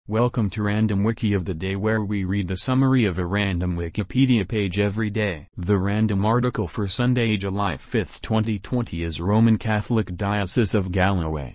Welcome to Random Wiki of the Day, where we read the summary of a random Wikipedia page every day. The random article for Sunday, July 5, 2020 is Roman Catholic Diocese of Galloway.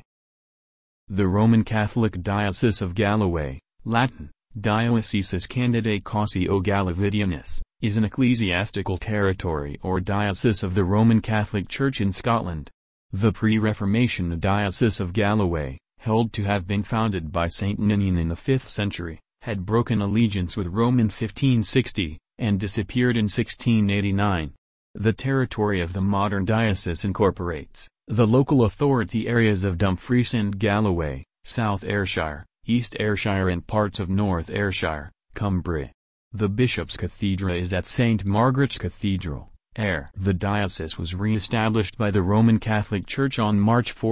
The Roman Catholic Diocese of Galloway, Latin, Dioecesis Candidae Causio Gallividianus, is an ecclesiastical territory or diocese of the Roman Catholic Church in Scotland. The pre-Reformation Diocese of Galloway, held to have been founded by Saint Ninian in the 5th century, had broken allegiance with Rome in 1560, and disappeared in 1689. The territory of the modern diocese incorporates the local authority areas of Dumfries and Galloway, South Ayrshire, East Ayrshire and parts of North Ayrshire, Cumbria. The bishop's cathedra is at St. Margaret's Cathedral, Ayr. The diocese was re-established by the Roman Catholic Church on March 4,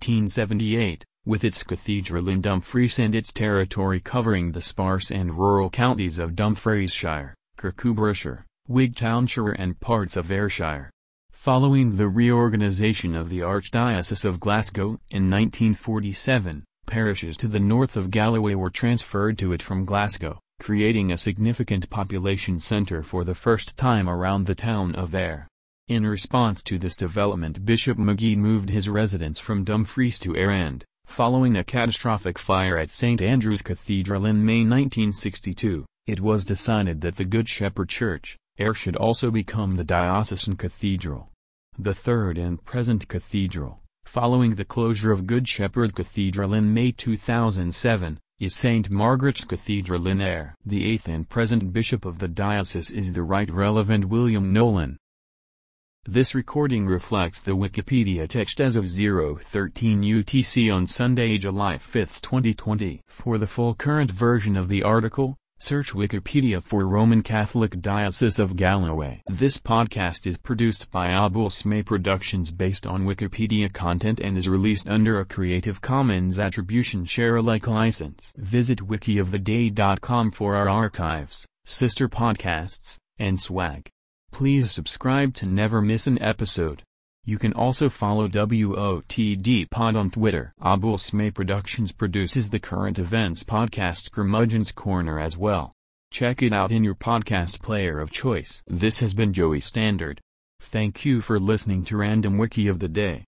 1878. With its cathedral in Dumfries and its territory covering the sparse and rural counties of Dumfriesshire, Kirkcudbrightshire, Wigtownshire and parts of Ayrshire. Following the reorganisation of the Archdiocese of Glasgow in 1947, parishes to the north of Galloway were transferred to it from Glasgow, creating a significant population centre for the first time around the town of Ayr. In response to this development, Bishop Magee moved his residence from Dumfries to Ayr and, following a catastrophic fire at St. Andrew's Cathedral in May 1962, it was decided that the Good Shepherd Church, Ayr, should also become the diocesan cathedral. The third and present cathedral, following the closure of Good Shepherd Cathedral in May 2007, is St. Margaret's Cathedral in Ayr. The eighth and present bishop of the diocese is the Right Reverend William Nolan. This recording reflects the Wikipedia text as of 0:13 UTC on Sunday, July 5, 2020. For the full current version of the article, search Wikipedia for Roman Catholic Diocese of Galloway. This podcast is produced by Abulsme Productions based on Wikipedia content and is released under a Creative Commons Attribution Share Alike license. Visit wikioftheday.com for our archives, sister podcasts, and swag. Please subscribe to never miss an episode. You can also follow WOTD Pod on Twitter. Abulsme Productions produces the current events podcast Curmudgeon's Corner as well. Check it out in your podcast player of choice. This has been Joey Standard. Thank you for listening to Random Wiki of the Day.